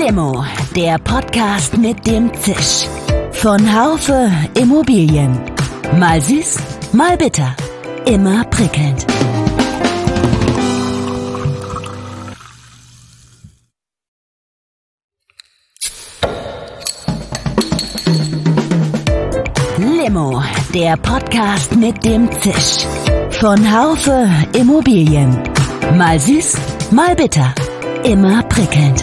Limo, der Podcast mit dem Zisch. Von Haufe Immobilien. Mal süß, mal bitter. Immer prickelnd. Limo, der Podcast mit dem Zisch. Von Haufe Immobilien. Mal süß, mal bitter. Immer prickelnd.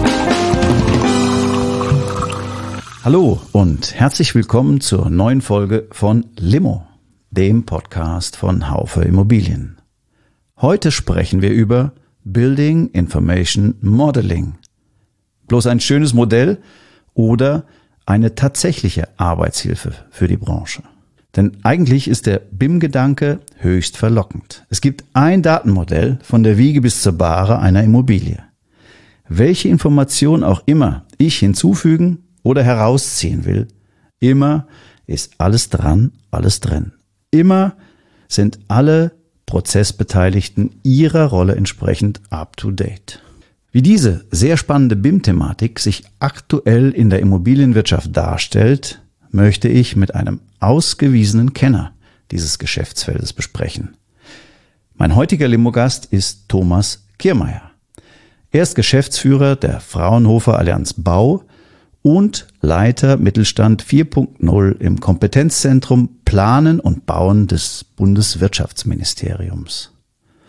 Hallo und herzlich willkommen zur neuen Folge von Limo, dem Podcast von Haufe Immobilien. Heute sprechen wir über Building Information Modeling. Bloß ein schönes Modell oder eine tatsächliche Arbeitshilfe für die Branche. Denn eigentlich ist der BIM-Gedanke höchst verlockend. Es gibt ein Datenmodell von der Wiege bis zur Bahre einer Immobilie. Welche Information auch immer ich hinzufügen oder herausziehen will, immer ist alles dran, alles drin. Immer sind alle Prozessbeteiligten ihrer Rolle entsprechend up to date. Wie diese sehr spannende BIM-Thematik sich aktuell in der Immobilienwirtschaft darstellt, möchte ich mit einem ausgewiesenen Kenner dieses Geschäftsfeldes besprechen. Mein heutiger Limo-Gast ist Thomas Kiermeier. Er ist Geschäftsführer der Fraunhofer Allianz Bau und Leiter Mittelstand 4.0 im Kompetenzzentrum Planen und Bauen des Bundeswirtschaftsministeriums.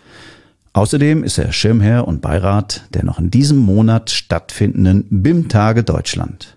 Außerdem ist er Schirmherr und Beirat der noch in diesem Monat stattfindenden BIM-Tage Deutschland.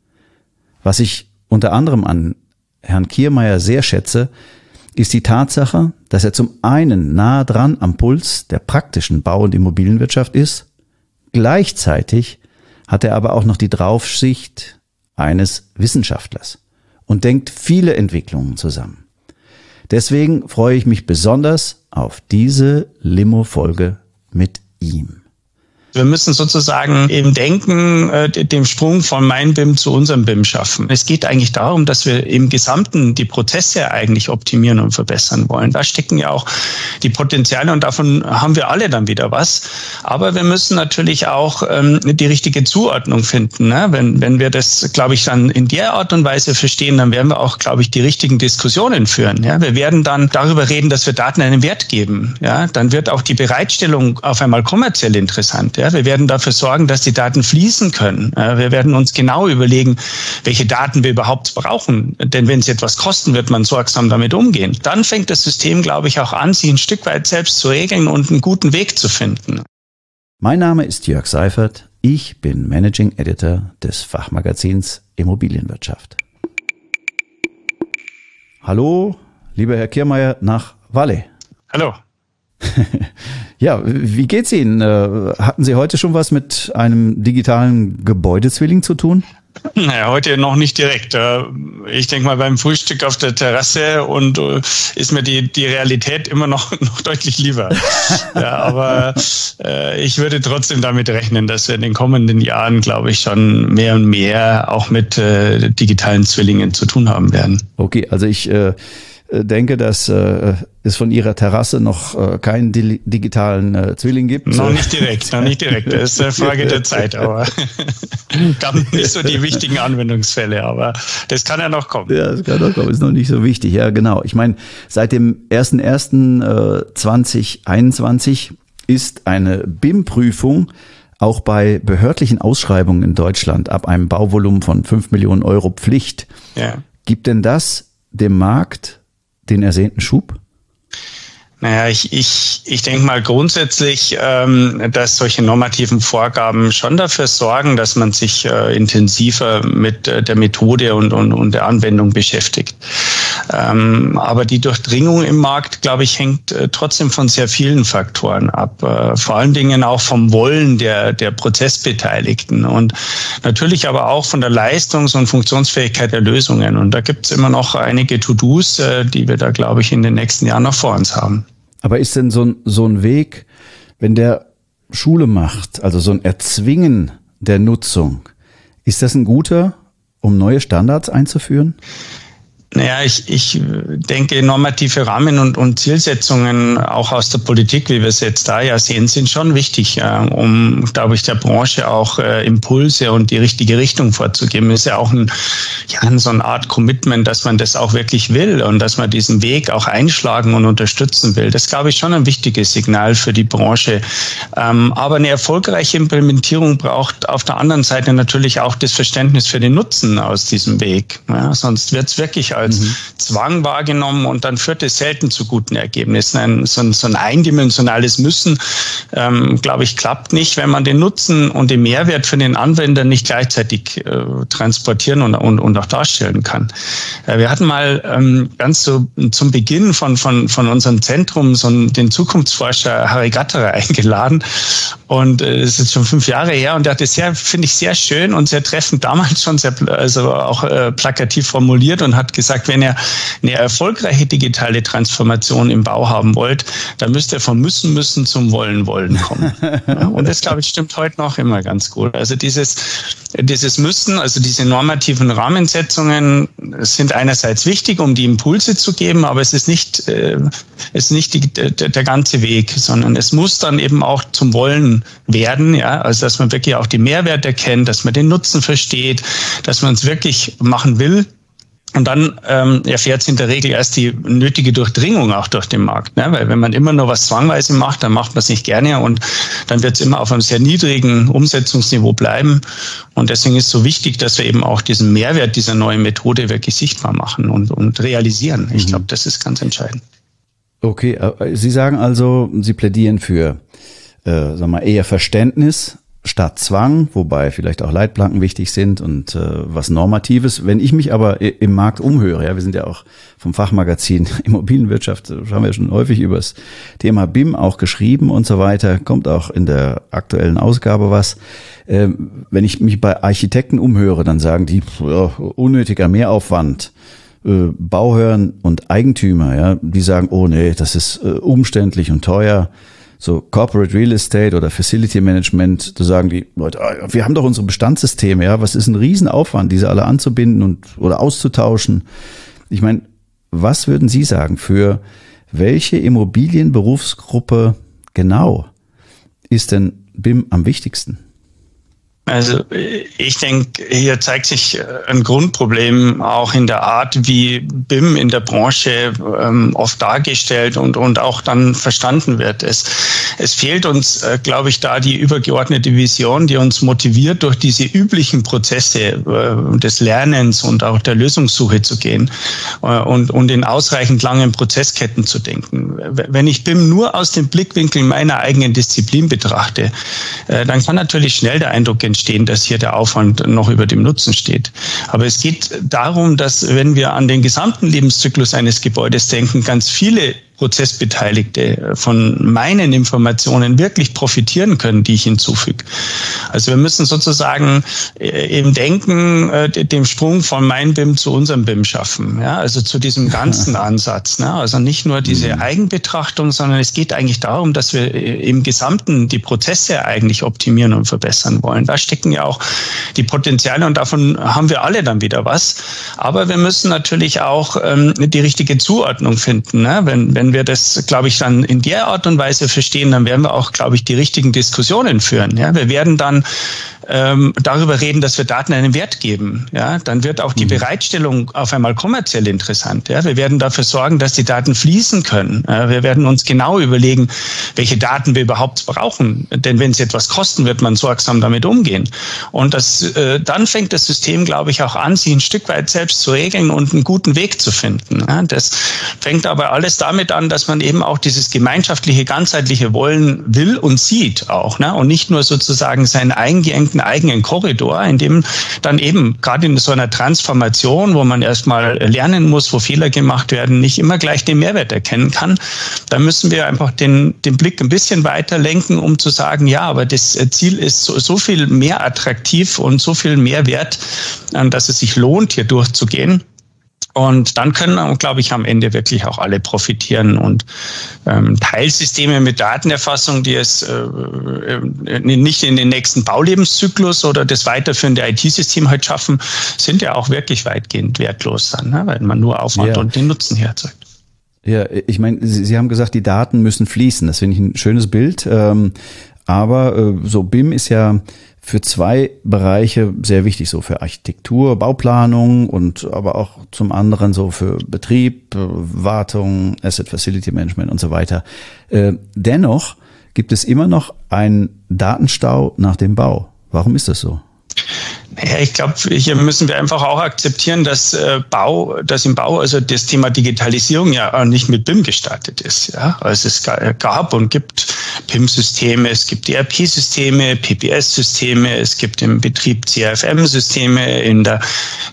Was ich unter anderem an Herrn Kiermeier sehr schätze, ist die Tatsache, dass er zum einen nahe dran am Puls der praktischen Bau- und Immobilienwirtschaft ist, gleichzeitig hat er aber auch noch die Draufsicht eines Wissenschaftlers und denkt viele Entwicklungen zusammen. Deswegen freue ich mich besonders auf diese Limo-Folge mit ihm. Wir müssen sozusagen im Denken den Sprung von mein BIM zu unserem BIM schaffen. Es geht eigentlich darum, dass wir im Gesamten die Prozesse eigentlich optimieren und verbessern wollen. Da stecken ja auch die Potenziale und davon haben wir alle dann wieder was. Aber wir müssen natürlich auch die richtige Zuordnung finden. Ne? Wenn wir das, glaube ich, dann in der Art und Weise verstehen, dann werden wir auch, glaube ich, die richtigen Diskussionen führen. Ja? Wir werden dann darüber reden, dass wir Daten einen Wert geben. Ja? Dann wird auch die Bereitstellung auf einmal kommerziell interessant. Ja, wir werden dafür sorgen, dass die Daten fließen können. Wir werden uns genau überlegen, welche Daten wir überhaupt brauchen. Denn wenn es etwas kosten, wird man sorgsam damit umgehen. Dann fängt das System, glaube ich, auch an, sich ein Stück weit selbst zu regeln und einen guten Weg zu finden. Mein Name ist Jörg Seifert. Ich bin Managing Editor des Fachmagazins Immobilienwirtschaft. Hallo, lieber Herr Kiermeier nach Valle. Hallo. Ja, wie geht's Ihnen? Hatten Sie heute schon was mit einem digitalen Gebäudezwilling zu tun? Naja, heute noch nicht direkt. Ich denke mal beim Frühstück auf der Terrasse und ist mir die Realität immer noch deutlich lieber. Ja, aber ich würde trotzdem damit rechnen, dass wir in den kommenden Jahren, glaube ich, schon mehr und mehr auch mit digitalen Zwillingen zu tun haben werden. Okay, also ich denke, dass es von Ihrer Terrasse noch keinen digitalen Zwilling gibt. Noch nicht direkt. Das ist eine Frage der Zeit, aber gab nicht so die wichtigen Anwendungsfälle, aber das kann ja noch kommen. Ja, das kann noch kommen, ist noch nicht so wichtig. Ja, genau. Ich meine, seit dem 01.01.2021 ist eine BIM-Prüfung auch bei behördlichen Ausschreibungen in Deutschland ab einem Bauvolumen von 5 Millionen Euro Pflicht. Ja. Gibt denn das dem Markt den ersehnten Schub? Naja, ich denke mal grundsätzlich, dass solche normativen Vorgaben schon dafür sorgen, dass man sich intensiver mit der Methode und der Anwendung beschäftigt. Aber die Durchdringung im Markt, glaube ich, hängt trotzdem von sehr vielen Faktoren ab. Vor allen Dingen auch vom Wollen der Prozessbeteiligten und natürlich aber auch von der Leistungs- und Funktionsfähigkeit der Lösungen. Und da gibt es immer noch einige To-Dos, die wir da, glaube ich, in den nächsten Jahren noch vor uns haben. Aber ist denn so ein Weg, wenn der Schule macht, also so ein Erzwingen der Nutzung, ist das ein guter, um neue Standards einzuführen? Naja, ich denke, normative Rahmen und Zielsetzungen auch aus der Politik, wie wir es jetzt da ja sehen, sind schon wichtig, um, glaube ich, der Branche auch Impulse und die richtige Richtung vorzugeben. Ist ja auch so eine Art Commitment, dass man das auch wirklich will und dass man diesen Weg auch einschlagen und unterstützen will. Das, glaube ich, schon ein wichtiges Signal für die Branche. Aber eine erfolgreiche Implementierung braucht auf der anderen Seite natürlich auch das Verständnis für den Nutzen aus diesem Weg. Ja, sonst wird es wirklich als Zwang wahrgenommen und dann führt es selten zu guten Ergebnissen. So ein eindimensionales Müssen, glaube ich, klappt nicht, wenn man den Nutzen und den Mehrwert für den Anwender nicht gleichzeitig transportieren und auch darstellen kann. Wir hatten mal ganz so zum Beginn von unserem Zentrum den Zukunftsforscher Harry Gatterer eingeladen und es ist schon 5 Jahre her und der hat es finde ich, sehr schön und sehr treffend damals schon auch plakativ formuliert und hat gesagt, wenn ihr eine erfolgreiche digitale Transformation im Bau haben wollt, dann müsst ihr vom Müssen zum Wollen kommen. Ja, und das, glaube ich, stimmt heute noch immer ganz gut. Also dieses Müssen, also diese normativen Rahmensetzungen sind einerseits wichtig, um die Impulse zu geben, aber es ist nicht der ganze Weg, sondern es muss dann eben auch zum Wollen werden, ja, also dass man wirklich auch die Mehrwerte erkennt, dass man den Nutzen versteht, dass man es wirklich machen will. Und dann erfährt es in der Regel erst die nötige Durchdringung auch durch den Markt. Ne? Weil wenn man immer nur was zwangweise macht, dann macht man es nicht gerne und dann wird es immer auf einem sehr niedrigen Umsetzungsniveau bleiben. Und deswegen ist es so wichtig, dass wir eben auch diesen Mehrwert dieser neuen Methode wirklich sichtbar machen und realisieren. Ich glaube, das ist ganz entscheidend. Okay, Sie sagen also, Sie plädieren für eher Verständnis statt Zwang, wobei vielleicht auch Leitplanken wichtig sind und was Normatives. Wenn ich mich aber im Markt umhöre, ja, wir sind ja auch vom Fachmagazin Immobilienwirtschaft, haben wir schon häufig über das Thema BIM auch geschrieben und so weiter, kommt auch in der aktuellen Ausgabe was. Wenn ich mich bei Architekten umhöre, dann sagen die, unnötiger Mehraufwand. Bauherren und Eigentümer, ja, die sagen, oh nee, das ist umständlich und teuer. So Corporate Real Estate oder Facility Management, da sagen die Leute, wir haben doch unsere Bestandssysteme, ja, was ist ein Riesenaufwand, diese alle anzubinden oder auszutauschen. Ich meine, was würden Sie sagen, für welche Immobilienberufsgruppe genau ist denn BIM am wichtigsten? Also ich denke, hier zeigt sich ein Grundproblem auch in der Art, wie BIM in der Branche oft dargestellt und auch dann verstanden wird. Es fehlt uns, glaube ich, da die übergeordnete Vision, die uns motiviert, durch diese üblichen Prozesse des Lernens und auch der Lösungssuche zu gehen und in ausreichend langen Prozessketten zu denken. Wenn ich BIM nur aus dem Blickwinkel meiner eigenen Disziplin betrachte, dann kann natürlich schnell der Eindruck entstehen, dass hier der Aufwand noch über dem Nutzen steht. Aber es geht darum, dass, wenn wir an den gesamten Lebenszyklus eines Gebäudes denken, ganz viele Prozessbeteiligte von meinen Informationen wirklich profitieren können, die ich hinzufüge. Also wir müssen sozusagen im Denken den Sprung von mein BIM zu unserem BIM schaffen. Ja, also zu diesem ganzen Ansatz. Ne? Also nicht nur diese Eigenbetrachtung, sondern es geht eigentlich darum, dass wir im Gesamten die Prozesse eigentlich optimieren und verbessern wollen. Da stecken ja auch die Potenziale und davon haben wir alle dann wieder was. Aber wir müssen natürlich auch die richtige Zuordnung finden. Ne? Wenn wir das, glaube ich, dann in der Art und Weise verstehen, dann werden wir auch, glaube ich, die richtigen Diskussionen führen. Ja? Wir werden dann darüber reden, dass wir Daten einen Wert geben. Ja, dann wird auch die Bereitstellung auf einmal kommerziell interessant. Ja, wir werden dafür sorgen, dass die Daten fließen können. Wir werden uns genau überlegen, welche Daten wir überhaupt brauchen. Denn wenn es etwas kosten, wird man sorgsam damit umgehen. Und dann fängt das System, glaube ich, auch an, sich ein Stück weit selbst zu regeln und einen guten Weg zu finden. Ja, das fängt aber alles damit an, dass man eben auch dieses gemeinschaftliche, ganzheitliche Wollen will und sieht auch. Ne? Und nicht nur sozusagen seinen eingeengten eigenen Korridor, in dem dann eben gerade in so einer Transformation, wo man erstmal lernen muss, wo Fehler gemacht werden, nicht immer gleich den Mehrwert erkennen kann. Da müssen wir einfach den Blick ein bisschen weiter lenken, um zu sagen, ja, aber das Ziel ist so viel mehr attraktiv und so viel mehr wert, dass es sich lohnt, hier durchzugehen. Und dann können, glaube ich, am Ende wirklich auch alle profitieren. Und Teilsysteme mit Datenerfassung, die es nicht in den nächsten Baulebenszyklus oder das weiterführende IT-System halt schaffen, sind ja auch wirklich weitgehend wertlos dann, ne? Weil man nur Aufwand und den Nutzen herzeugt. Ja, ich meine, Sie haben gesagt, die Daten müssen fließen. Das finde ich ein schönes Bild. Aber so BIM ist ja für zwei Bereiche sehr wichtig, so für Architektur, Bauplanung und aber auch zum anderen so für Betrieb, Wartung, Asset Facility Management und so weiter. Dennoch gibt es immer noch einen Datenstau nach dem Bau. Warum ist das so? Ja, ich glaube, hier müssen wir einfach auch akzeptieren, dass im Bau, also das Thema Digitalisierung ja nicht mit BIM gestartet ist. Ja, also es gab und gibt PIM-Systeme, es gibt ERP-Systeme, PPS-Systeme, es gibt im Betrieb CRFM-Systeme, in der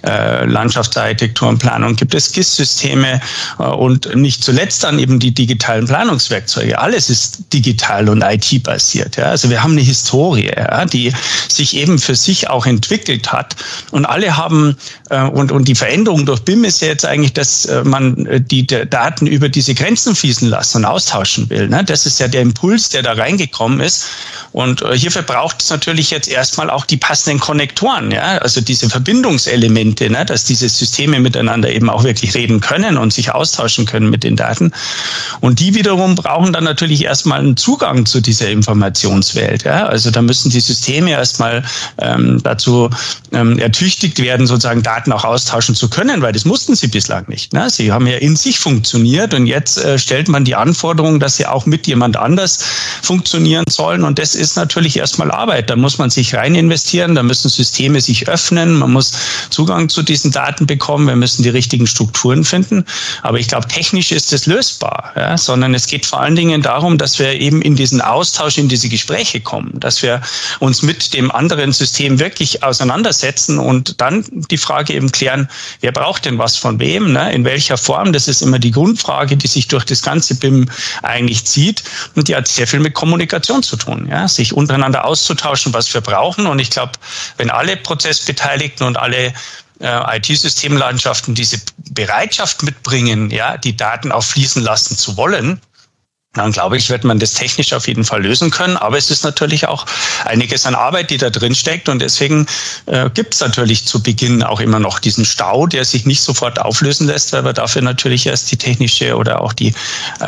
Landschaftsarchitektur und Planung gibt es GIS-Systeme und nicht zuletzt dann eben die digitalen Planungswerkzeuge. Alles ist digital und IT-basiert. Ja, also wir haben eine Historie, ja, die sich eben für sich auch entwickelt hat. Und alle haben, und die Veränderung durch BIM ist ja jetzt eigentlich, dass man die Daten über diese Grenzen fließen lassen und austauschen will. Ne? Das ist ja der Impuls, der da reingekommen ist. Und hierfür braucht es natürlich jetzt erstmal auch die passenden Konnektoren, ja? Also diese Verbindungselemente, ne? Dass diese Systeme miteinander eben auch wirklich reden können und sich austauschen können mit den Daten. Und die wiederum brauchen dann natürlich erstmal einen Zugang zu dieser Informationswelt. Ja? Also da müssen die Systeme erstmal dazu ertüchtigt werden, sozusagen Daten auch austauschen zu können, weil das mussten sie bislang nicht. Ne? Sie haben ja in sich funktioniert und jetzt stellt man die Anforderung, dass sie auch mit jemand anders funktionieren sollen und das ist natürlich erstmal Arbeit. Da muss man sich rein investieren, da müssen Systeme sich öffnen, man muss Zugang zu diesen Daten bekommen, wir müssen die richtigen Strukturen finden. Aber ich glaube, technisch ist es lösbar, ja? Sondern es geht vor allen Dingen darum, dass wir eben in diesen Austausch, in diese Gespräche kommen, dass wir uns mit dem anderen System wirklich auseinandersetzen und dann die Frage eben klären, wer braucht denn was von wem, ne? In welcher Form, das ist immer die Grundfrage, die sich durch das ganze BIM eigentlich zieht und die hat sehr viel mit Kommunikation zu tun, ja? Sich untereinander auszutauschen, was wir brauchen und ich glaube, wenn alle Prozessbeteiligten und alle IT-Systemlandschaften diese Bereitschaft mitbringen, ja, die Daten auch fließen lassen zu wollen, dann glaube ich, wird man das technisch auf jeden Fall lösen können. Aber es ist natürlich auch einiges an Arbeit, die da drin steckt. Und deswegen gibt es natürlich zu Beginn auch immer noch diesen Stau, der sich nicht sofort auflösen lässt, weil wir dafür natürlich erst die technische oder auch die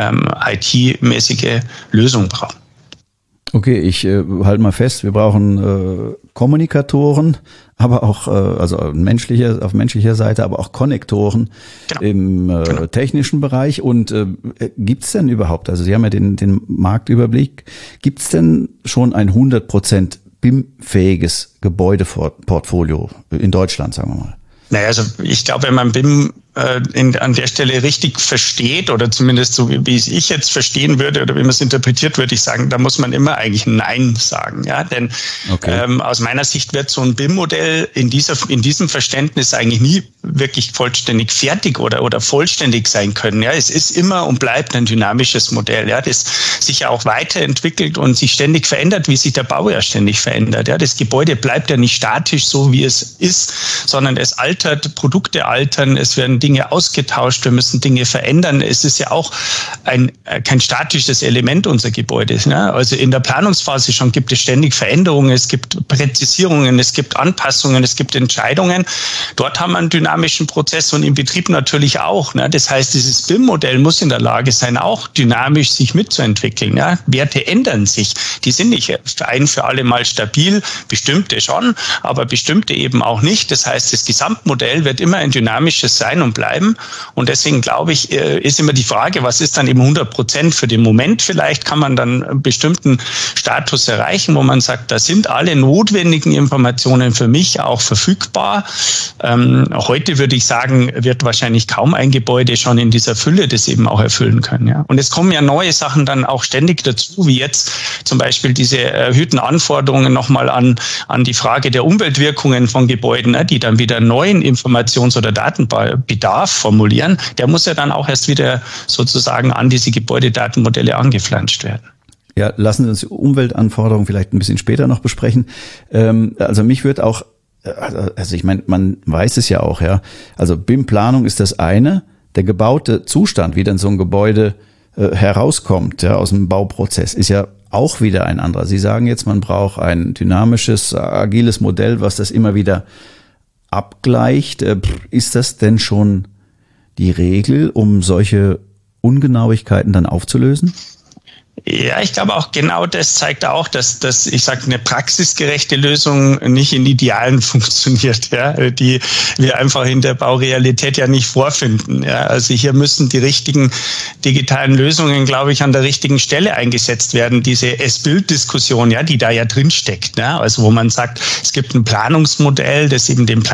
IT-mäßige Lösung brauchen. Okay, ich halte mal fest, wir brauchen Kommunikatoren, aber auch auf menschlicher Seite, aber auch Konnektoren im technischen Bereich. Und gibt's denn überhaupt, also Sie haben ja den Marktüberblick, gibt's denn schon ein 100% BIM-fähiges Gebäudeportfolio in Deutschland, sagen wir mal? Naja, also ich glaube, wenn man BIM an der Stelle richtig versteht oder zumindest so, wie es ich jetzt verstehen würde oder wie man es interpretiert, würde ich sagen, da muss man immer eigentlich Nein sagen. Ja, denn aus meiner Sicht wird so ein BIM-Modell in diesem Verständnis eigentlich nie wirklich vollständig fertig oder vollständig sein können. Ja, es ist immer und bleibt ein dynamisches Modell, ja, das sich ja auch weiterentwickelt und sich ständig verändert, wie sich der Bau ja ständig verändert. Ja, das Gebäude bleibt ja nicht statisch so, wie es ist, sondern es altert, Produkte altern, es werden Dinge ausgetauscht, wir müssen Dinge verändern. Es ist ja auch kein statisches Element unser Gebäude. Ne? Also in der Planungsphase schon gibt es ständig Veränderungen, es gibt Präzisierungen, es gibt Anpassungen, es gibt Entscheidungen. Dort haben wir einen dynamischen Prozess und im Betrieb natürlich auch. Ne? Das heißt, dieses BIM-Modell muss in der Lage sein, auch dynamisch sich mitzuentwickeln. Ja? Werte ändern sich. Die sind nicht ein für alle Mal stabil, bestimmte schon, aber bestimmte eben auch nicht. Das heißt, das Gesamtmodell wird immer ein dynamisches sein und bleiben. Und deswegen glaube ich, ist immer die Frage, was ist dann eben 100% für den Moment? Vielleicht kann man dann einen bestimmten Status erreichen, wo man sagt, da sind alle notwendigen Informationen für mich auch verfügbar. Heute würde ich sagen, wird wahrscheinlich kaum ein Gebäude schon in dieser Fülle das eben auch erfüllen können. Ja. Und es kommen ja neue Sachen dann auch ständig dazu, wie jetzt zum Beispiel diese erhöhten Anforderungen nochmal an die Frage der Umweltwirkungen von Gebäuden, ne, die dann wieder neuen Informations- oder Datenbedarf formulieren. Der muss ja dann auch erst wieder sozusagen an diese Gebäudedatenmodelle angeflanscht werden. Ja, lassen Sie uns die Umweltanforderungen vielleicht ein bisschen später noch besprechen. Also mich würde auch also ich meine, man weiß es ja auch, ja. Also BIM-Planung ist das eine, der gebaute Zustand, wie dann so ein Gebäude herauskommt, ja, aus dem Bauprozess, ist ja auch wieder ein anderer. Sie sagen jetzt, man braucht ein dynamisches, agiles Modell, was das immer wieder abgleicht. Ist das denn schon die Regel, um solche Ungenauigkeiten dann aufzulösen? Ja, ich glaube auch genau das zeigt auch, dass ich sage, eine praxisgerechte Lösung nicht in Idealen funktioniert, ja, die wir einfach in der Baurealität ja nicht vorfinden. Ja. Also hier müssen die richtigen digitalen Lösungen, glaube ich, an der richtigen Stelle eingesetzt werden. Diese S-Bild-Diskussion, ja, die da ja drin steckt, ja, also wo man sagt, es gibt ein Planungsmodell, das eben den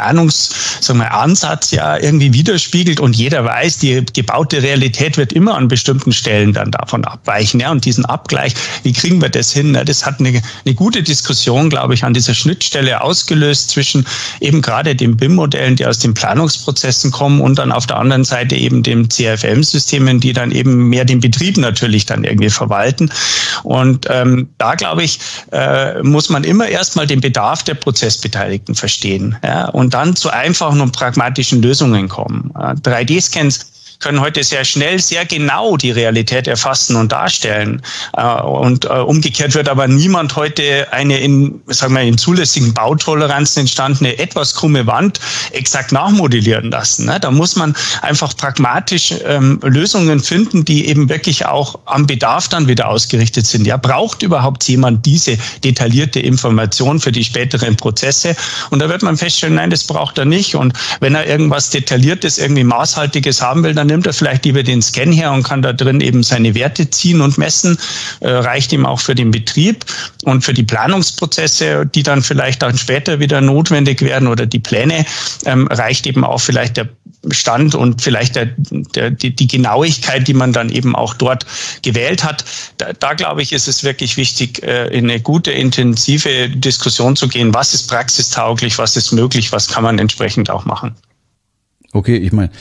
Ansatz ja irgendwie widerspiegelt und jeder weiß, die gebaute Realität wird immer an bestimmten Stellen dann davon abweichen, ja, und diesen Abgleich, wie kriegen wir das hin? Das hat eine gute Diskussion, glaube ich, an dieser Schnittstelle ausgelöst zwischen eben gerade den BIM-Modellen, die aus den Planungsprozessen kommen und dann auf der anderen Seite eben den CFM-Systemen, die dann eben mehr den Betrieb natürlich dann irgendwie verwalten. Und da, glaube ich, muss man immer erstmal den Bedarf der Prozessbeteiligten verstehen, ja, und dann zu einfachen und pragmatischen Lösungen kommen. 3D-Scans können heute sehr schnell, sehr genau die Realität erfassen und darstellen. Und umgekehrt wird aber niemand heute eine in zulässigen Bautoleranzen entstandene, etwas krumme Wand exakt nachmodellieren lassen. Da muss man einfach pragmatisch Lösungen finden, die eben wirklich auch am Bedarf dann wieder ausgerichtet sind. Ja, braucht überhaupt jemand diese detaillierte Information für die späteren Prozesse? Und da wird man feststellen, nein, das braucht er nicht. Und wenn er irgendwas Detailliertes, irgendwie Maßhaltiges haben will, dann nimmt er vielleicht lieber den Scan her und kann da drin eben seine Werte ziehen und messen. Reicht ihm auch für den Betrieb und für die Planungsprozesse, die dann vielleicht dann später wieder notwendig werden oder die Pläne, reicht eben auch vielleicht der Stand und vielleicht die Genauigkeit, die man dann eben auch dort gewählt hat. Da glaube ich, ist es wirklich wichtig, in eine gute, intensive Diskussion zu gehen. Was ist praxistauglich, was ist möglich, was kann man entsprechend auch machen? Okay, ich meine,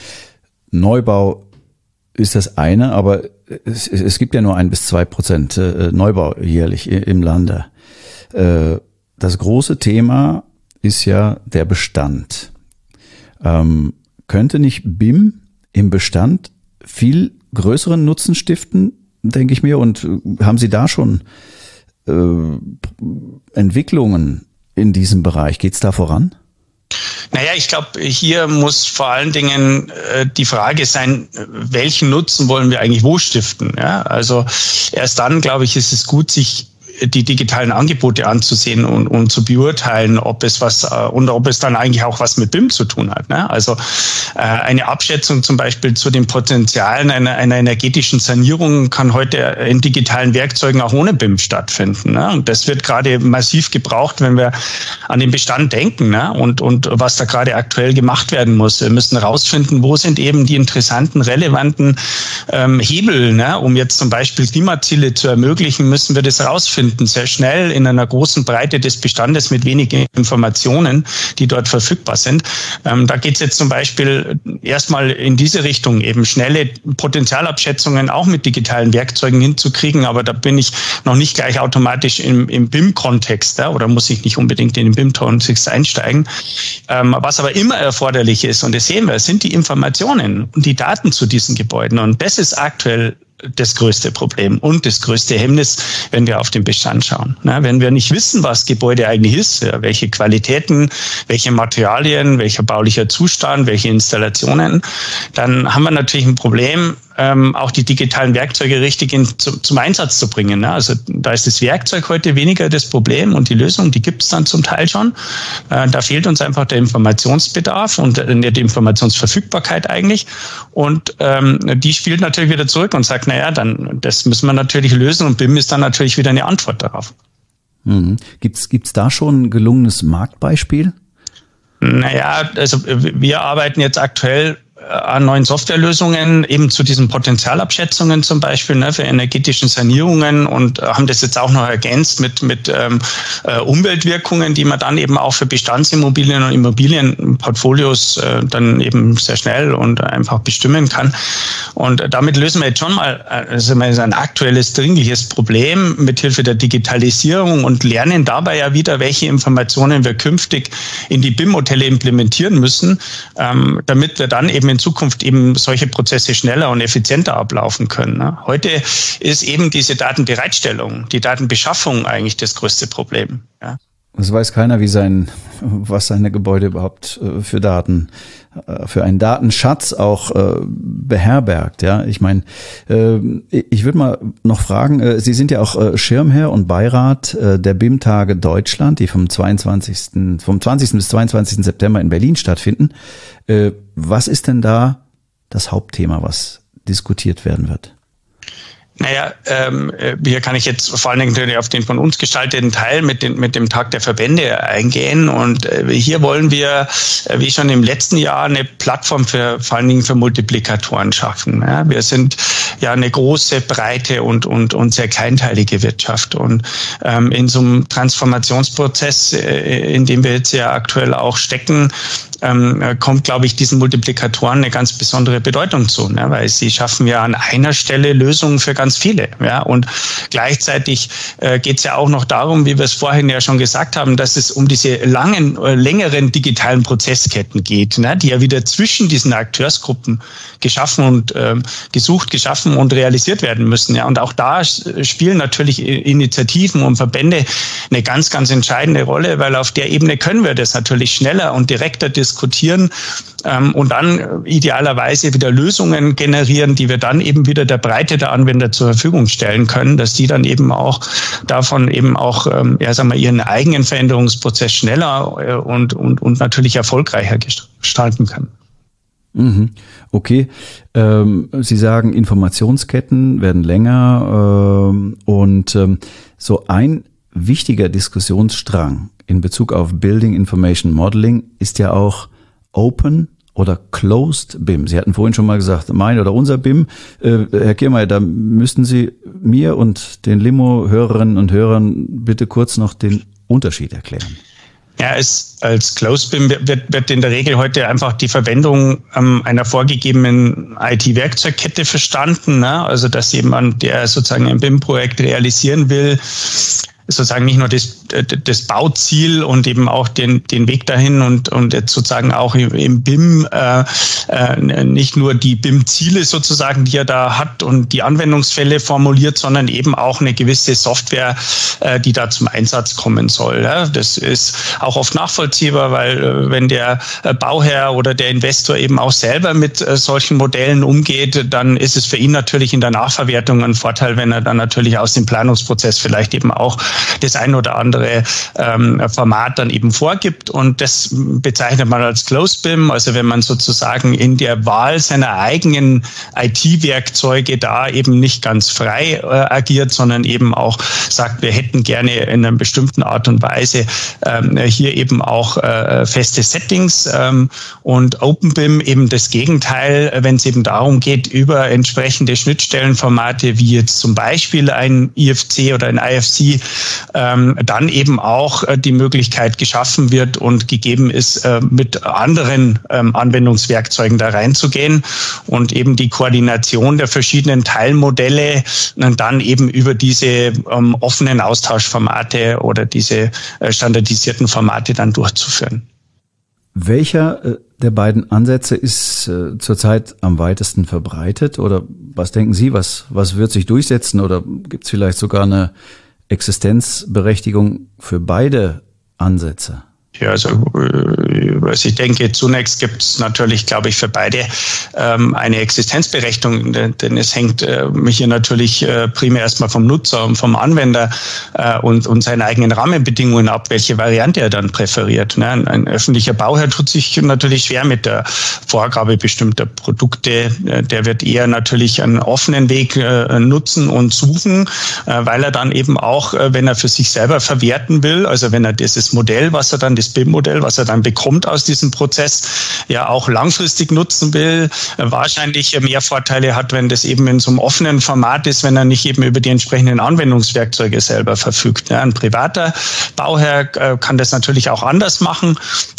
Neubau ist das eine, aber es gibt ja nur 1-2% Neubau jährlich im Lande. Das große Thema ist ja der Bestand. Könnte nicht BIM im Bestand viel größeren Nutzen stiften, denke ich mir, und haben Sie da schon Entwicklungen in diesem Bereich? Geht's da voran? Naja, ich glaube, hier muss vor allen Dingen die Frage sein, welchen Nutzen wollen wir eigentlich wo stiften? Ja? Also erst dann, glaube ich, ist es gut, sich die digitalen Angebote anzusehen und zu beurteilen, ob es dann eigentlich auch was mit BIM zu tun hat. Ne? Also eine Abschätzung zum Beispiel zu den Potenzialen einer energetischen Sanierung kann heute in digitalen Werkzeugen auch ohne BIM stattfinden. Ne? Und das wird gerade massiv gebraucht, wenn wir an den Bestand denken, ne? und was da gerade aktuell gemacht werden muss. Wir müssen herausfinden, wo sind eben die interessanten, relevanten Hebel, ne? Um jetzt zum Beispiel Klimaziele zu ermöglichen, müssen wir das herausfinden. Sehr schnell in einer großen Breite des Bestandes mit wenigen Informationen, die dort verfügbar sind. Da geht es jetzt zum Beispiel erstmal in diese Richtung, eben schnelle Potenzialabschätzungen auch mit digitalen Werkzeugen hinzukriegen, aber da bin ich noch nicht gleich automatisch im BIM-Kontext, ja, oder muss ich nicht unbedingt in den BIM-Kontext einsteigen. Was aber immer erforderlich ist, und das sehen wir, sind die Informationen und die Daten zu diesen Gebäuden, und das ist aktuell das größte Problem und das größte Hemmnis, wenn wir auf den Bestand schauen. Wenn wir nicht wissen, was Gebäude eigentlich ist, welche Qualitäten, welche Materialien, welcher baulicher Zustand, welche Installationen, dann haben wir natürlich ein Problem, auch die digitalen Werkzeuge richtig zum Einsatz zu bringen. Also da ist das Werkzeug heute weniger das Problem und die Lösung, die gibt es dann zum Teil schon. Da fehlt uns einfach der Informationsbedarf und die Informationsverfügbarkeit eigentlich. Und die spielt natürlich wieder zurück und sagt, naja, dann das müssen wir natürlich lösen, und BIM ist dann natürlich wieder eine Antwort darauf. Gibt's da schon ein gelungenes Marktbeispiel? Naja, also wir arbeiten jetzt aktuell an neuen Softwarelösungen, eben zu diesen Potenzialabschätzungen zum Beispiel, ne, für energetischen Sanierungen und haben das jetzt auch noch ergänzt mit Umweltwirkungen, die man dann eben auch für Bestandsimmobilien und Immobilienportfolios dann eben sehr schnell und einfach bestimmen kann. Und damit lösen wir jetzt schon mal ein aktuelles, dringliches Problem mit Hilfe der Digitalisierung und lernen dabei ja wieder, welche Informationen wir künftig in die BIM-Modelle implementieren müssen, damit wir dann eben in Zukunft eben solche Prozesse schneller und effizienter ablaufen können. Ne? Heute ist eben diese Datenbereitstellung, die Datenbeschaffung eigentlich das größte Problem. Ja. Es weiß keiner, was seine Gebäude überhaupt für Daten, für einen Datenschatz auch beherbergt. Ja, ich meine, ich würde mal noch fragen, Sie sind ja auch Schirmherr und Beirat der BIM-Tage Deutschland, die vom 20. bis 22. September in Berlin stattfinden. Was ist denn da das Hauptthema, was diskutiert werden wird? Naja, hier kann ich jetzt vor allen Dingen natürlich auf den von uns gestalteten Teil mit dem Tag der Verbände eingehen. Und hier wollen wir, wie schon im letzten Jahr, eine Plattform vor allen Dingen für Multiplikatoren schaffen. Ja, wir sind ja eine große, breite und sehr kleinteilige Wirtschaft. Und in so einem Transformationsprozess, in dem wir jetzt ja aktuell auch stecken, kommt, glaube ich, diesen Multiplikatoren eine ganz besondere Bedeutung zu, ne? Weil sie schaffen ja an einer Stelle Lösungen für ganz viele. Ja? Und gleichzeitig geht es ja auch noch darum, wie wir es vorhin ja schon gesagt haben, dass es um diese längeren digitalen Prozessketten geht, ne? Die ja wieder zwischen diesen Akteursgruppen geschaffen und realisiert werden müssen. Ja? Und auch da spielen natürlich Initiativen und Verbände eine ganz, ganz entscheidende Rolle, weil auf der Ebene können wir das natürlich schneller und direkter diskutieren und dann idealerweise wieder Lösungen generieren, die wir dann eben wieder der Breite der Anwender zur Verfügung stellen können, dass die dann eben auch davon eben auch ihren eigenen Veränderungsprozess schneller und natürlich erfolgreicher gestalten können. Okay, Sie sagen, Informationsketten werden länger und so ein wichtiger Diskussionsstrang in Bezug auf Building Information Modeling ist ja auch Open oder Closed BIM. Sie hatten vorhin schon mal gesagt, mein oder unser BIM. Herr Kiermeier, da müssten Sie mir und den Limo-Hörerinnen und Hörern bitte kurz noch den Unterschied erklären. Ja, als Closed BIM wird in der Regel heute einfach die Verwendung einer vorgegebenen IT-Werkzeugkette verstanden, ne? Also dass jemand, der sozusagen ein BIM-Projekt realisieren will, sozusagen nicht nur das Bauziel und eben auch den Weg dahin und jetzt sozusagen auch im BIM nicht nur die BIM-Ziele sozusagen, die er da hat und die Anwendungsfälle formuliert, sondern eben auch eine gewisse Software, die da zum Einsatz kommen soll. Ja. Das ist auch oft nachvollziehbar, weil wenn der Bauherr oder der Investor eben auch selber mit solchen Modellen umgeht, dann ist es für ihn natürlich in der Nachverwertung ein Vorteil, wenn er dann natürlich aus dem Planungsprozess vielleicht eben auch das ein oder andere Format dann eben vorgibt, und das bezeichnet man als Closed BIM, also wenn man sozusagen in der Wahl seiner eigenen IT-Werkzeuge da eben nicht ganz frei agiert, sondern eben auch sagt, wir hätten gerne in einer bestimmten Art und Weise hier eben auch feste Settings, und Open BIM eben das Gegenteil, wenn es eben darum geht, über entsprechende Schnittstellenformate wie jetzt zum Beispiel ein IFC oder ein IFC dann eben auch die Möglichkeit geschaffen wird und gegeben ist, mit anderen Anwendungswerkzeugen da reinzugehen und eben die Koordination der verschiedenen Teilmodelle dann eben über diese offenen Austauschformate oder diese standardisierten Formate dann durchzuführen. Welcher der beiden Ansätze ist zurzeit am weitesten verbreitet, oder was denken Sie, was wird sich durchsetzen, oder gibt es vielleicht sogar eine Existenzberechtigung für beide Ansätze? Ja, also ich denke, zunächst gibt es natürlich, glaube ich, für beide eine Existenzberechtigung, denn es hängt hier natürlich primär erstmal vom Nutzer und vom Anwender und seinen eigenen Rahmenbedingungen ab, welche Variante er dann präferiert. Ne? Ein öffentlicher Bauherr tut sich natürlich schwer mit der Vorgabe bestimmter Produkte. Der wird eher natürlich einen offenen Weg nutzen und suchen, weil er dann eben auch, wenn er für sich selber verwerten will, also wenn er dieses Modell, was er dann, das BIM-Modell, was er dann bekommt, kommt aus diesem Prozess, ja auch langfristig nutzen will, wahrscheinlich mehr Vorteile hat, wenn das eben in so einem offenen Format ist, wenn er nicht eben über die entsprechenden Anwendungswerkzeuge selber verfügt. Ja, ein privater Bauherr kann das natürlich auch anders machen.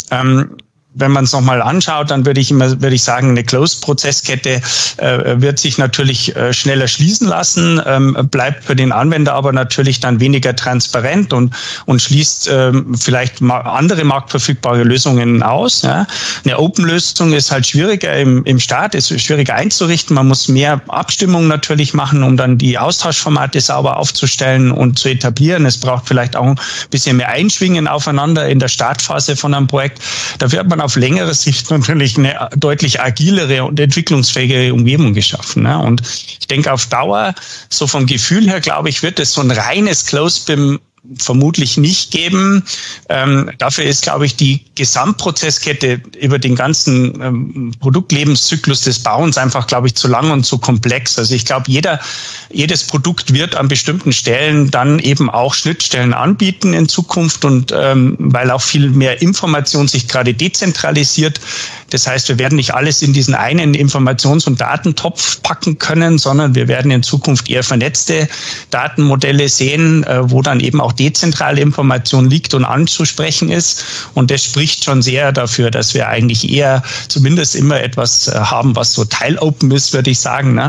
Wenn man es nochmal anschaut, dann würde ich sagen, eine Closed-Prozesskette wird sich natürlich schneller schließen lassen, bleibt für den Anwender aber natürlich dann weniger transparent und schließt vielleicht andere marktverfügbare Lösungen aus. Ja. Eine Open-Lösung ist halt schwieriger im Start, ist schwieriger einzurichten. Man muss mehr Abstimmung natürlich machen, um dann die Austauschformate sauber aufzustellen und zu etablieren. Es braucht vielleicht auch ein bisschen mehr Einschwingen aufeinander in der Startphase von einem Projekt. Da wird man auf längere Sicht natürlich eine deutlich agilere und entwicklungsfähige Umgebung geschaffen. Ne? Und ich denke, auf Dauer, so vom Gefühl her, glaube ich, wird es so ein reines Closed-BIM vermutlich nicht geben. Dafür ist, glaube ich, die Gesamtprozesskette über den ganzen Produktlebenszyklus des Bauens einfach, glaube ich, zu lang und zu komplex. Also ich glaube, jedes Produkt wird an bestimmten Stellen dann eben auch Schnittstellen anbieten in Zukunft und weil auch viel mehr Information sich gerade dezentralisiert. Das heißt, wir werden nicht alles in diesen einen Informations- und Datentopf packen können, sondern wir werden in Zukunft eher vernetzte Datenmodelle sehen, wo dann eben auch dezentrale Information liegt und anzusprechen ist. Und das spricht schon sehr dafür, dass wir eigentlich eher zumindest immer etwas haben, was so teilopen ist, würde ich sagen. Ne?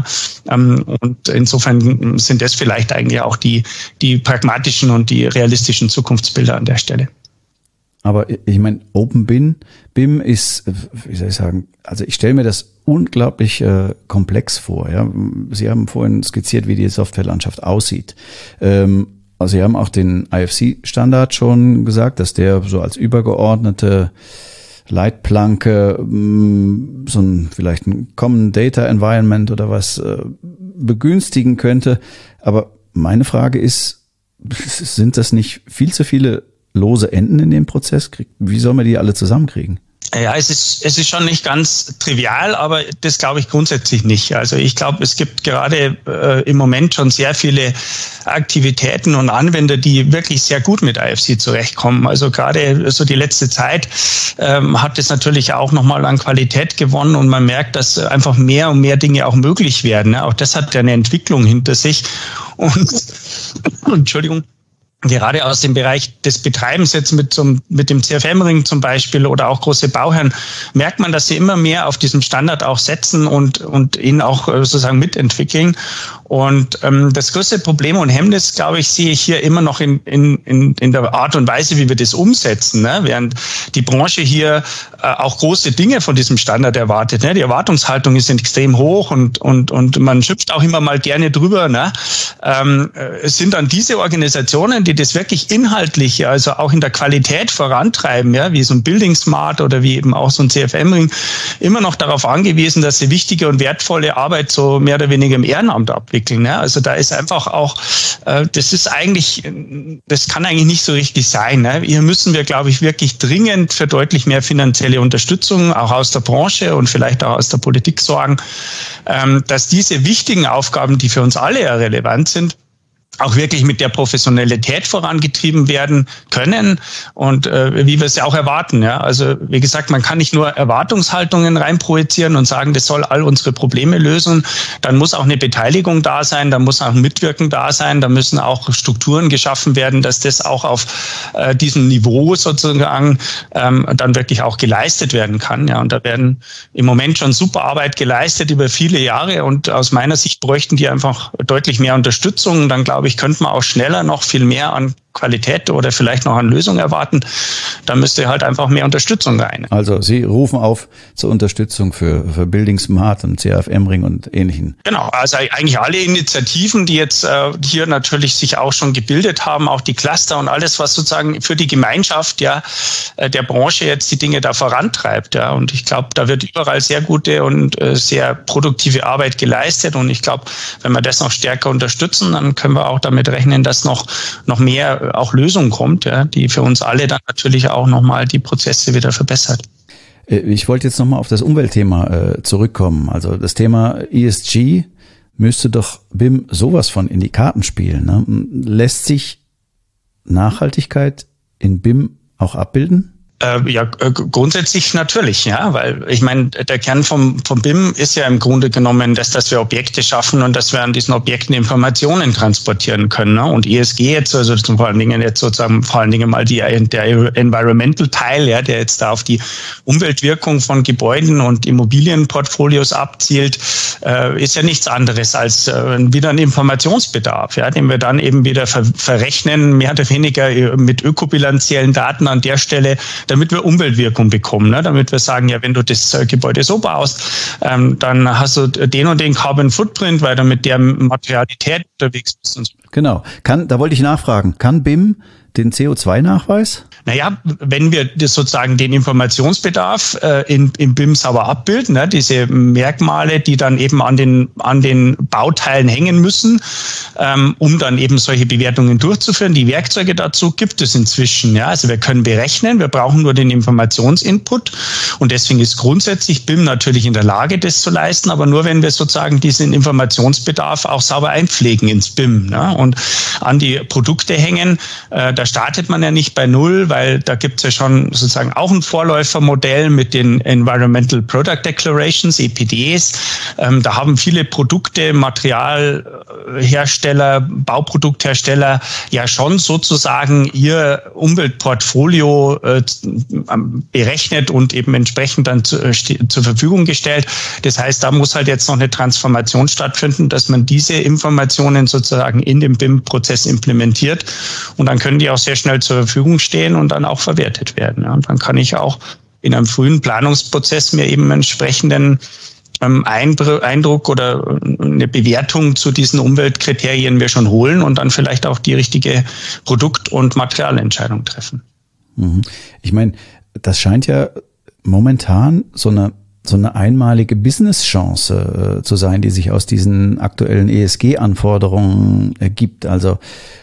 Und insofern sind das vielleicht eigentlich auch die pragmatischen und die realistischen Zukunftsbilder an der Stelle. Aber ich meine, BIM ist, wie soll ich sagen, also ich stelle mir das unglaublich komplex vor. Ja? Sie haben vorhin skizziert, wie die Softwarelandschaft aussieht. Also Sie haben auch den IFC-Standard schon gesagt, dass der so als übergeordnete Leitplanke so vielleicht ein Common Data Environment oder was begünstigen könnte. Aber meine Frage ist, sind das nicht viel zu viele lose Enden in dem Prozess? Wie soll man die alle zusammenkriegen? Ja, es ist schon nicht ganz trivial, aber das glaube ich grundsätzlich nicht. Also ich glaube, es gibt gerade im Moment schon sehr viele Aktivitäten und Anwender, die wirklich sehr gut mit IFC zurechtkommen. Also gerade so die letzte Zeit hat es natürlich auch nochmal an Qualität gewonnen und man merkt, dass einfach mehr und mehr Dinge auch möglich werden. Auch das hat ja eine Entwicklung hinter sich. Und Entschuldigung. Gerade aus dem Bereich des Betreibens jetzt mit dem CFM-Ring zum Beispiel oder auch große Bauherren merkt man, dass sie immer mehr auf diesem Standard auch setzen und ihn auch sozusagen mitentwickeln. Und das größte Problem und Hemmnis, glaube ich, sehe ich hier immer noch in der Art und Weise, wie wir das umsetzen. Ne? Während die Branche hier auch große Dinge von diesem Standard erwartet. Ne? Die Erwartungshaltung ist extrem hoch und man schimpft auch immer mal gerne drüber. Ne? Es sind dann diese Organisationen, die das wirklich inhaltlich, also auch in der Qualität vorantreiben, ja, wie so ein Building Smart oder wie eben auch so ein CFM-Ring, immer noch darauf angewiesen, dass sie wichtige und wertvolle Arbeit so mehr oder weniger im Ehrenamt abwickeln. Ja. Also da ist einfach auch, das kann eigentlich nicht so richtig sein. Ne. Hier müssen wir, glaube ich, wirklich dringend für deutlich mehr finanzielle Unterstützung, auch aus der Branche und vielleicht auch aus der Politik sorgen, dass diese wichtigen Aufgaben, die für uns alle ja relevant sind, auch wirklich mit der Professionalität vorangetrieben werden können und wie wir es ja auch erwarten. Ja. Also wie gesagt, man kann nicht nur Erwartungshaltungen reinprojizieren und sagen, das soll all unsere Probleme lösen. Dann muss auch eine Beteiligung da sein, da muss auch ein Mitwirken da sein, da müssen auch Strukturen geschaffen werden, dass das auch auf diesem Niveau sozusagen dann wirklich auch geleistet werden kann. Ja. Und da werden im Moment schon super Arbeit geleistet über viele Jahre und aus meiner Sicht bräuchten die einfach deutlich mehr Unterstützung. Dann glaube ich, könnte man auch schneller noch viel mehr an Qualität oder vielleicht noch an Lösungen erwarten. Da müsste halt einfach mehr Unterstützung rein. Also Sie rufen auf zur Unterstützung für Building Smart und CFM-Ring und Ähnlichen. Genau, also eigentlich alle Initiativen, die jetzt hier natürlich sich auch schon gebildet haben, auch die Cluster und alles, was sozusagen für die Gemeinschaft ja der Branche jetzt die Dinge da vorantreibt. Ja. Und ich glaube, da wird überall sehr gute und sehr produktive Arbeit geleistet. Und ich glaube, wenn wir das noch stärker unterstützen, dann können wir auch damit rechnen, dass noch mehr auch Lösung kommt, ja, die für uns alle dann natürlich auch nochmal die Prozesse wieder verbessert. Ich wollte jetzt nochmal auf das Umweltthema zurückkommen. Also das Thema ESG müsste doch BIM sowas von in die Karten spielen. Ne? Lässt sich Nachhaltigkeit in BIM auch abbilden? Grundsätzlich natürlich, ja, weil ich meine, der Kern vom BIM ist ja im Grunde genommen, dass wir Objekte schaffen und dass wir an diesen Objekten Informationen transportieren können. Ne? Und ESG jetzt, also vor allen Dingen mal der Environmental Teil, ja, der jetzt da auf die Umweltwirkung von Gebäuden und Immobilienportfolios abzielt, ist ja nichts anderes als wieder ein Informationsbedarf, ja, den wir dann eben wieder verrechnen, mehr oder weniger mit ökobilanziellen Daten an der Stelle, damit wir Umweltwirkung bekommen, ne? Damit wir sagen, ja, wenn du das Gebäude so baust, dann hast du den und den Carbon Footprint, weil du mit der Materialität unterwegs bist. Und so. Genau. Da wollte ich nachfragen, kann BIM den CO2-Nachweis? Naja, wenn wir das sozusagen den Informationsbedarf im BIM sauber abbilden, ne, diese Merkmale, die dann eben an den Bauteilen hängen müssen, um dann eben solche Bewertungen durchzuführen. Die Werkzeuge dazu gibt es inzwischen. Ja, also wir können berechnen, wir brauchen nur den Informationsinput und deswegen ist grundsätzlich BIM natürlich in der Lage, das zu leisten, aber nur wenn wir sozusagen diesen Informationsbedarf auch sauber einpflegen ins BIM, ne, und an die Produkte hängen. Da startet man ja nicht bei Null, weil da gibt es ja schon sozusagen auch ein Vorläufermodell mit den Environmental Product Declarations, EPDs. Da haben viele Produkte, Materialhersteller, Bauprodukthersteller ja schon sozusagen ihr Umweltportfolio berechnet und eben entsprechend dann zur Verfügung gestellt. Das heißt, da muss halt jetzt noch eine Transformation stattfinden, dass man diese Informationen sozusagen in den BIM-Prozess implementiert und dann können die auch sehr schnell zur Verfügung stehen und dann auch verwertet werden. Ja, und dann kann ich auch in einem frühen Planungsprozess mir eben entsprechenden Eindruck oder eine Bewertung zu diesen Umweltkriterien mir schon holen und dann vielleicht auch die richtige Produkt- und Materialentscheidung treffen. Ich meine, das scheint ja momentan so eine einmalige Business-Chance zu sein, die sich aus diesen aktuellen ESG-Anforderungen ergibt. Also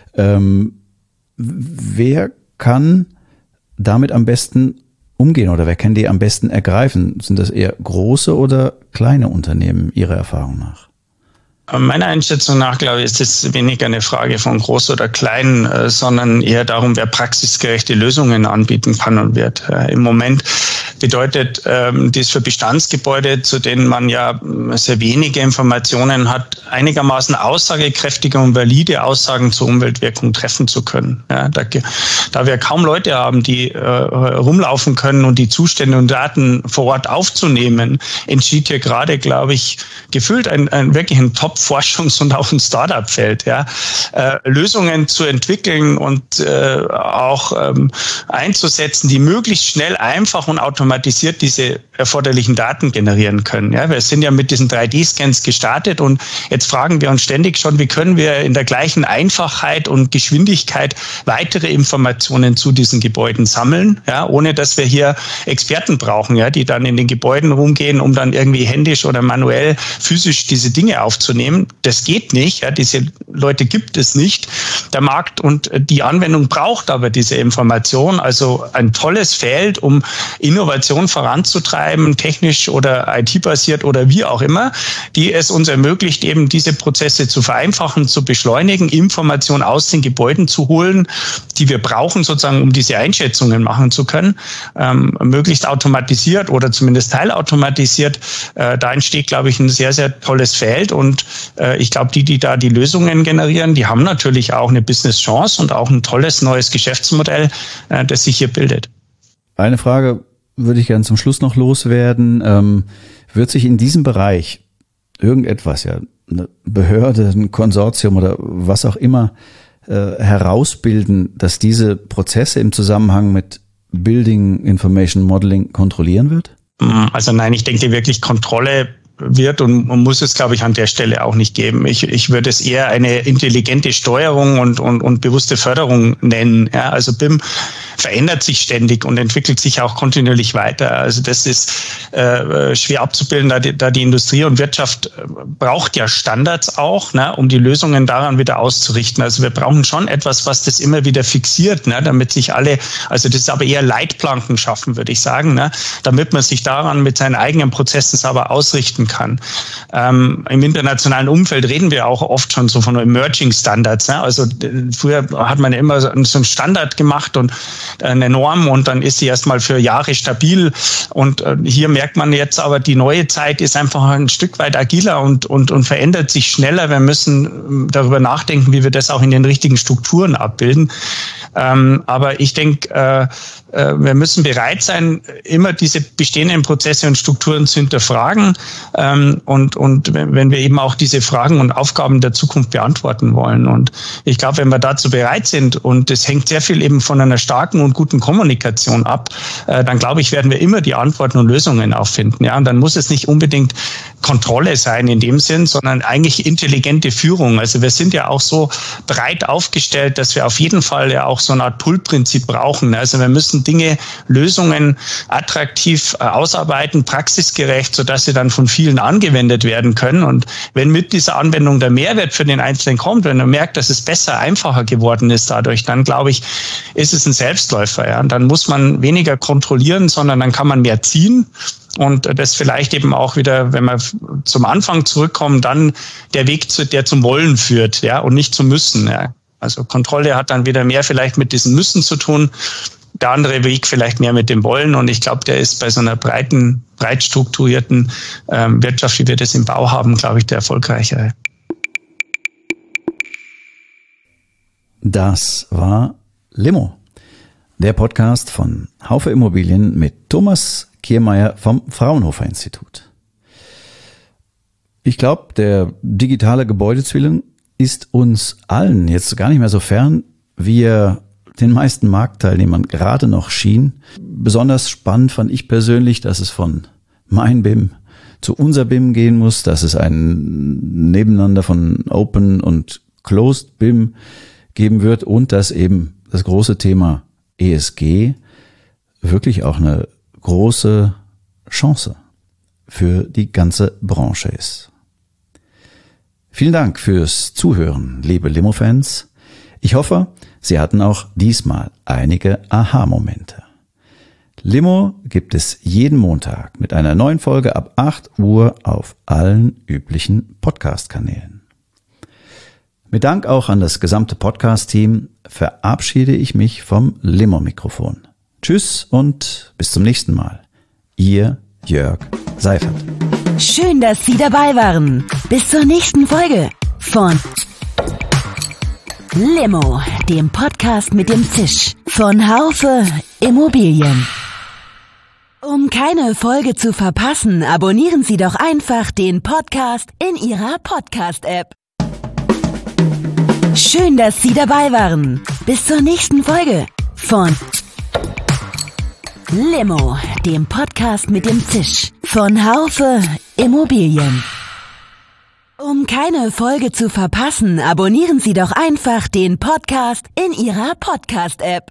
wer kann damit am besten umgehen oder wer kann die am besten ergreifen? Sind das eher große oder kleine Unternehmen Ihrer Erfahrung nach? Meiner Einschätzung nach, glaube ich, ist es weniger eine Frage von groß oder klein, sondern eher darum, wer praxisgerechte Lösungen anbieten kann und wird. Im Moment bedeutet dies für Bestandsgebäude, zu denen man ja sehr wenige Informationen hat, einigermaßen aussagekräftige und valide Aussagen zur Umweltwirkung treffen zu können. Ja, da wir kaum Leute haben, die rumlaufen können und die Zustände und Daten vor Ort aufzunehmen, entschied hier gerade, glaube ich, gefühlt wirklich ein Top-Forschungs- und auch ein Startup-Feld, ja, Lösungen zu entwickeln und auch einzusetzen, die möglichst schnell, einfach und automatisiert diese erforderlichen Daten generieren können. Ja, wir sind ja mit diesen 3D-Scans gestartet und jetzt fragen wir uns ständig schon, wie können wir in der gleichen Einfachheit und Geschwindigkeit weitere Informationen zu diesen Gebäuden sammeln, ja, ohne dass wir hier Experten brauchen, ja, die dann in den Gebäuden rumgehen, um dann irgendwie händisch oder manuell physisch diese Dinge aufzunehmen. Das geht nicht, ja, diese Leute gibt es nicht. Der Markt und die Anwendung braucht aber diese Information, also ein tolles Feld, um Innovation voranzutreiben, technisch oder IT-basiert oder wie auch immer, die es uns ermöglicht, eben diese Prozesse zu vereinfachen, zu beschleunigen, Informationen aus den Gebäuden zu holen, die wir brauchen, sozusagen, um diese Einschätzungen machen zu können, möglichst automatisiert oder zumindest teilautomatisiert. Da entsteht, glaube ich, ein sehr, sehr tolles Feld und ich glaube, die da die Lösungen generieren, die haben natürlich auch eine Business-Chance und auch ein tolles neues Geschäftsmodell, das sich hier bildet. Eine Frage würde ich gerne zum Schluss noch loswerden. Wird sich in diesem Bereich irgendetwas, ja, eine Behörde, ein Konsortium oder was auch immer herausbilden, dass diese Prozesse im Zusammenhang mit Building Information Modeling kontrollieren wird? Also nein, ich denke wirklich Kontrolle wird und muss es, glaube ich, an der Stelle auch nicht geben. Ich würde es eher eine intelligente Steuerung und bewusste Förderung nennen. Ja, also BIM verändert sich ständig und entwickelt sich auch kontinuierlich weiter. Also das ist schwer abzubilden, da die Industrie und Wirtschaft braucht ja Standards auch, ne, um die Lösungen daran wieder auszurichten. Also wir brauchen schon etwas, was das immer wieder fixiert, ne, damit sich alle, also das ist aber eher Leitplanken schaffen, würde ich sagen, ne, damit man sich daran mit seinen eigenen Prozessen sauber ausrichten erreichen kann. Im internationalen Umfeld reden wir auch oft schon so von Emerging Standards. Ne? Also früher hat man immer so einen Standard gemacht und eine Norm und dann ist sie erstmal für Jahre stabil. Und hier merkt man jetzt aber, die neue Zeit ist einfach ein Stück weit agiler und verändert sich schneller. Wir müssen darüber nachdenken, wie wir das auch in den richtigen Strukturen abbilden. Aber ich denke, wir müssen bereit sein, immer diese bestehenden Prozesse und Strukturen zu hinterfragen und wenn wir eben auch diese Fragen und Aufgaben der Zukunft beantworten wollen. Und ich glaube, wenn wir dazu bereit sind, und das hängt sehr viel eben von einer starken und guten Kommunikation ab, dann glaube ich, werden wir immer die Antworten und Lösungen auch finden. Ja, und dann muss es nicht unbedingt Kontrolle sein in dem Sinn, sondern eigentlich intelligente Führung. Also wir sind ja auch so breit aufgestellt, dass wir auf jeden Fall ja auch so eine Art Pull-Prinzip brauchen. Also wir müssen Dinge, Lösungen attraktiv ausarbeiten, praxisgerecht, sodass sie dann von vielen angewendet werden können. Und wenn mit dieser Anwendung der Mehrwert für den Einzelnen kommt, wenn er merkt, dass es besser, einfacher geworden ist dadurch, dann glaube ich, ist es ein Selbstläufer. Ja? Und dann muss man weniger kontrollieren, sondern dann kann man mehr ziehen. Und das vielleicht eben auch wieder, wenn wir zum Anfang zurückkommen, dann der Weg, der zum Wollen führt, ja, und nicht zum Müssen. Ja. Also Kontrolle hat dann wieder mehr vielleicht mit diesem Müssen zu tun. Der andere Weg vielleicht mehr mit dem Wollen. Und ich glaube, der ist bei so einer breit strukturierten Wirtschaft, wie wir das im Bau haben, glaube ich, der erfolgreichere. Das war Limo, der Podcast von Haufe Immobilien mit Thomas Kiermeier vom Fraunhofer Institut. Ich glaube, der digitale Gebäudezwillen ist uns allen jetzt gar nicht mehr so fern, wie er den meisten Marktteilnehmern gerade noch schien. Besonders spannend fand ich persönlich, dass es von mein BIM zu unser BIM gehen muss, dass es ein Nebeneinander von Open und Closed BIM geben wird und dass eben das große Thema ESG wirklich auch eine große Chance für die ganze Branche ist. Vielen Dank fürs Zuhören, liebe Limo-Fans. Ich hoffe, Sie hatten auch diesmal einige Aha-Momente. Limo gibt es jeden Montag mit einer neuen Folge ab 8 Uhr auf allen üblichen Podcast-Kanälen. Mit Dank auch an das gesamte Podcast-Team verabschiede ich mich vom Limo-Mikrofon. Tschüss und bis zum nächsten Mal. Ihr Jörg Seifert. Schön, dass Sie dabei waren. Bis zur nächsten Folge von Limo, dem Podcast mit dem Zisch von Haufe Immobilien. Um keine Folge zu verpassen, abonnieren Sie doch einfach den Podcast in Ihrer Podcast-App. Schön, dass Sie dabei waren. Bis zur nächsten Folge von Limo, dem Podcast mit dem Zisch von Haufe Immobilien. Um keine Folge zu verpassen, abonnieren Sie doch einfach den Podcast in Ihrer Podcast-App.